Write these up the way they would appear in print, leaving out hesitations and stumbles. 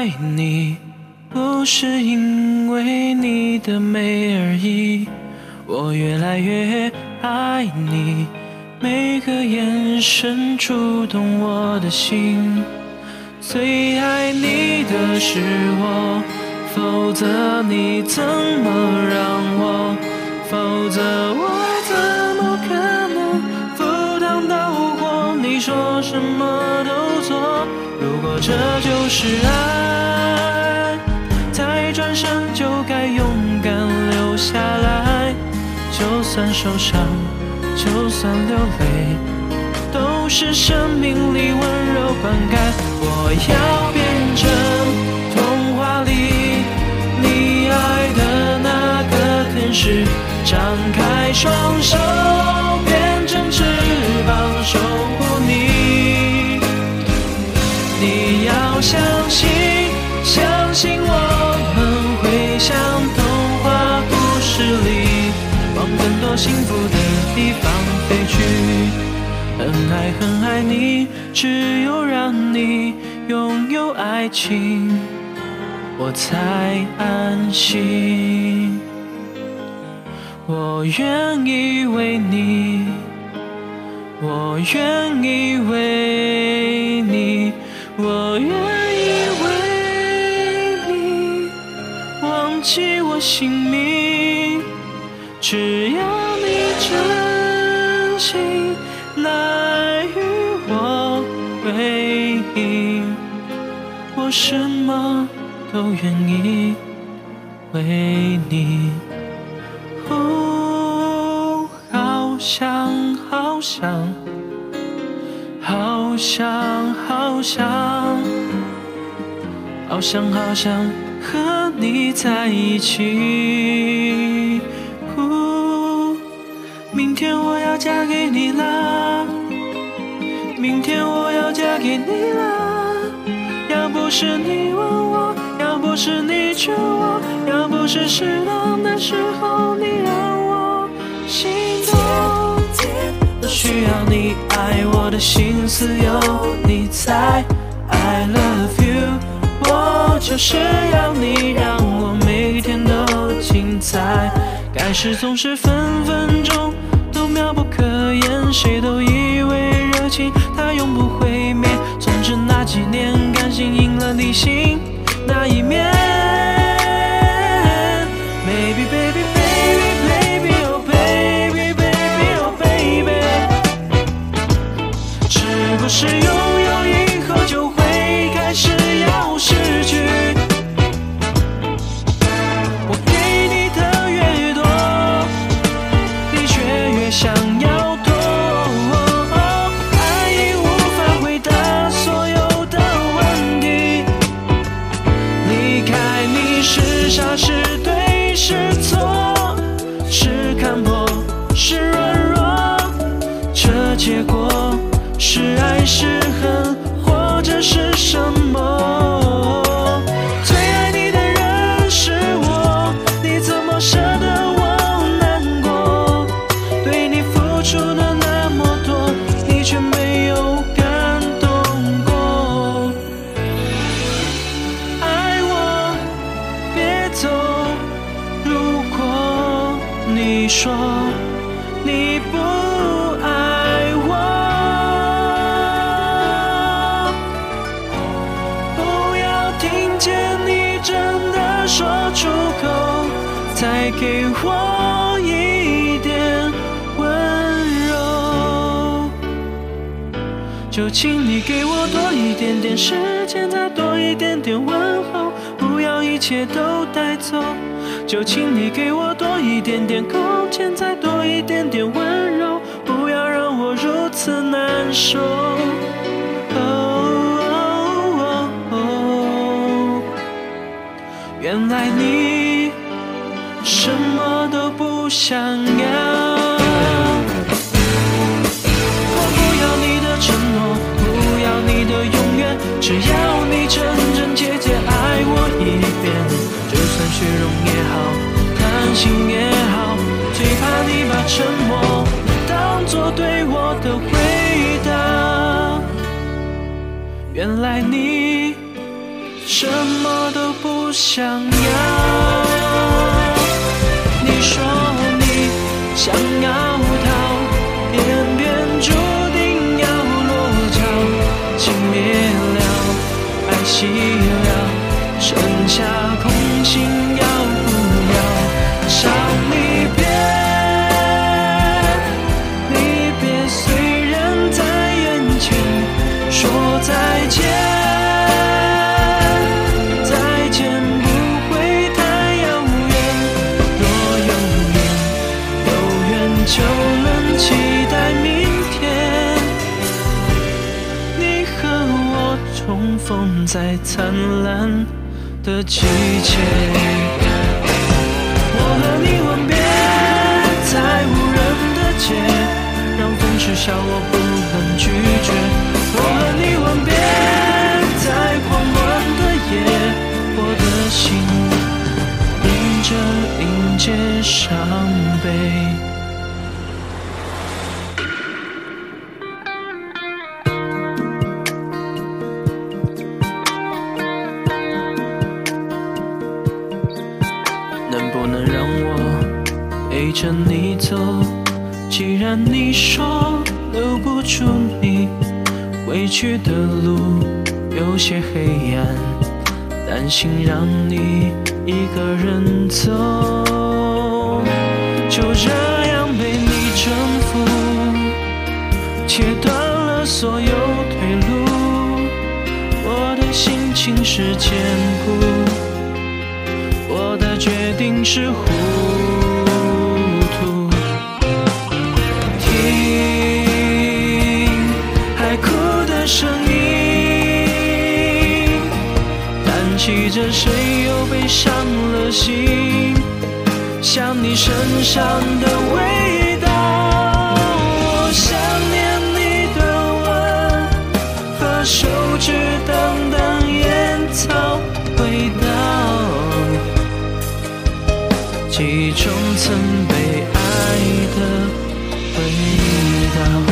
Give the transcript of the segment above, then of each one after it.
爱你，不是因为你的美而已，我越来越爱你，每个眼神触动我的心。最爱你的是我，否则你怎么让我？否则我怎么可能赴汤蹈火？你说什么都做。如果这就是爱，再转身就该勇敢留下来。就算受伤，就算流泪，都是生命里温柔灌溉。我要变成童话里你爱的那个天使，张开双手，变成翅膀守护你。你要相信，相信我们会像童话故事里，往更多幸福的地方飞去。很爱很爱你，只有让你拥有爱情，我才安心。我愿意为你，我愿意为你，我愿意为你忘记我姓名，只要你真心来与我回应，我什么都愿意为你。好想好想好想好想好想好想和你在一起。明天我要嫁给你啦，明天我要嫁给你啦。要不是你问我，要不是你劝我，要不是适当的时候你让我心动。我需要你爱我的心思有你在 I love you， 我就是要你让我每天都精彩。该是总是分分钟都妙不可言，谁都以为热情它永不会灭，总之那几年感性赢了理性那一面。 Baby baby baby baby oh baby baby oh baby， 是不是拥有以后就会开始要失去？我给你的越多，你却越想要躲。爱已无法回答所有的问题，离开你是傻是对是错，是看破是软弱，这结果是爱是恨或者是什么？最爱你的人是我，你怎么舍得我难过？对你付出的那么多，你却没有感动过。爱我别走，如果你说你不爱我，不要听见你真的说出口，再给我一点温柔。就请你给我多一点点时间，再多一点点问候，不要一切都带走。就请你给我多一点点空间，再多一点点温柔，不要让我如此难受。原来你什么都不想要。我不要你的承诺，不要你的永远，只要你真真切切爱我一遍。就算虚荣也好，贪心也好，最怕你把沉默当作对我的回答。原来你什么都不想要。你说你想要逃，偏偏注定要落脚。情灭了，爱熄了，剩下空心要不要？伤离别，离别虽然在眼前，说再见。再见不会太遥远，若有缘就能期待明天。你和我重逢在灿烂的季节，我和你吻别在无人的街，让风痴笑我不能拒绝。我和你吻别在狂乱的夜，我的心迎着迎接伤悲。能不能让我陪着你走？既然你说留不住你，回去的路有些黑暗，担心让你一个人走，就这样被你征服，切断了所有退路。我的心情是坚固，我的决定是糊涂。听海哭的声音，叹息着谁又被伤了心，想你身上的味道。我想念你的吻和手指等等烟草味道，记忆中曾被爱的味道。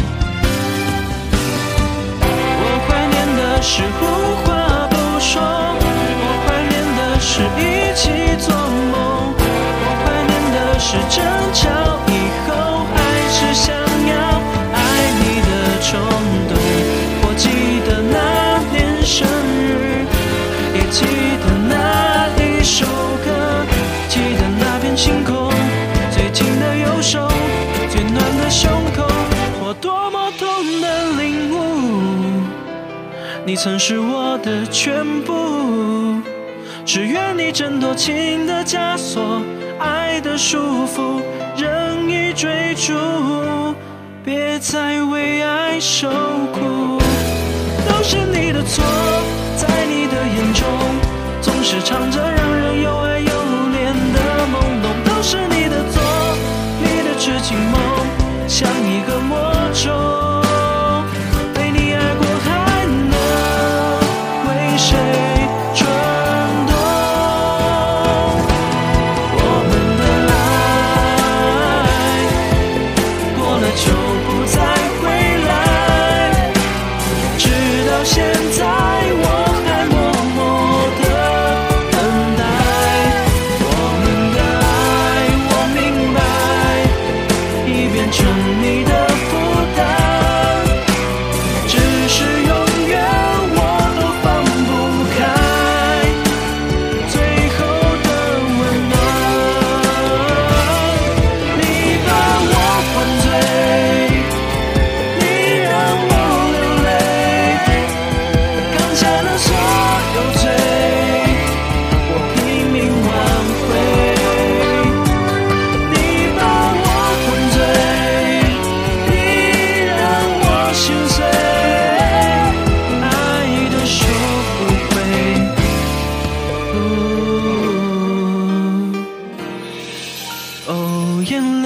我怀念的是无话不说，我怀念的是一起做梦，我怀念的是争吵以后还是想要爱你的冲动。我记得那年生日，也记得那一首歌，记得那片晴空，最紧的右手，最暖的胸口。我多么痛的领悟，你曾是我的全部。只愿你挣脱情的枷锁，爱的束缚，任意追逐，别再为爱受苦。都是你的错，在你的眼中总是藏着让人又爱又怜的朦胧。都是你的错，你的痴情梦像一个魔咒，被你爱过还能为谁转动？我们的爱过了就不再回来，直到现在我还默默地等待。我们的爱我明白，已变成你的负担，只是永远我都放不开最后的温暖。你把我灌醉，你让我流泪，扛下了所有罪，我拼命挽回。你把我灌醉，你让我心碎，爱的收不回。哦，眼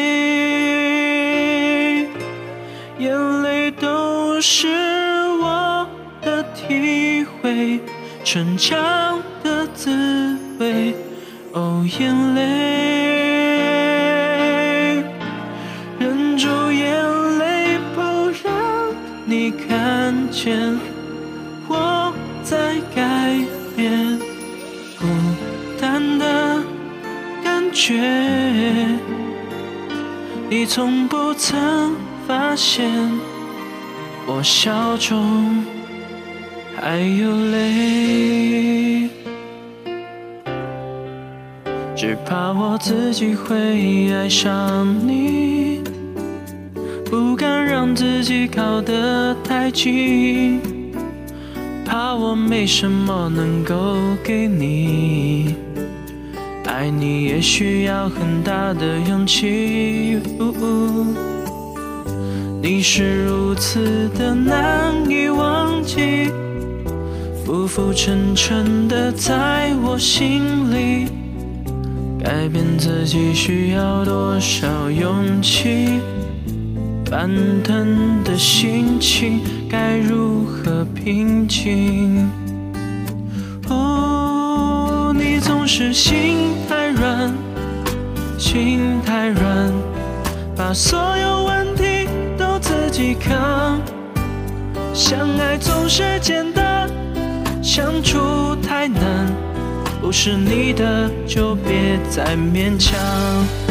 泪，眼泪都是我的体会，成长的滋味。哦，眼泪，忍住眼泪，不让你看见我在改变，孤单的感觉，你从不曾发现，我笑中还有泪。只怕我自己会爱上你，不敢让自己靠得太近，怕我没什么能够给你，爱你也需要很大的勇气。你是如此的难以忘记，浮浮沉沉的在我心里，改变自己需要多少勇气？翻腾的心情该如何平静？哦，你总是心太软，心太软，把所有问题都自己扛。相爱总是简单，相处太难，不是你的就别再勉强。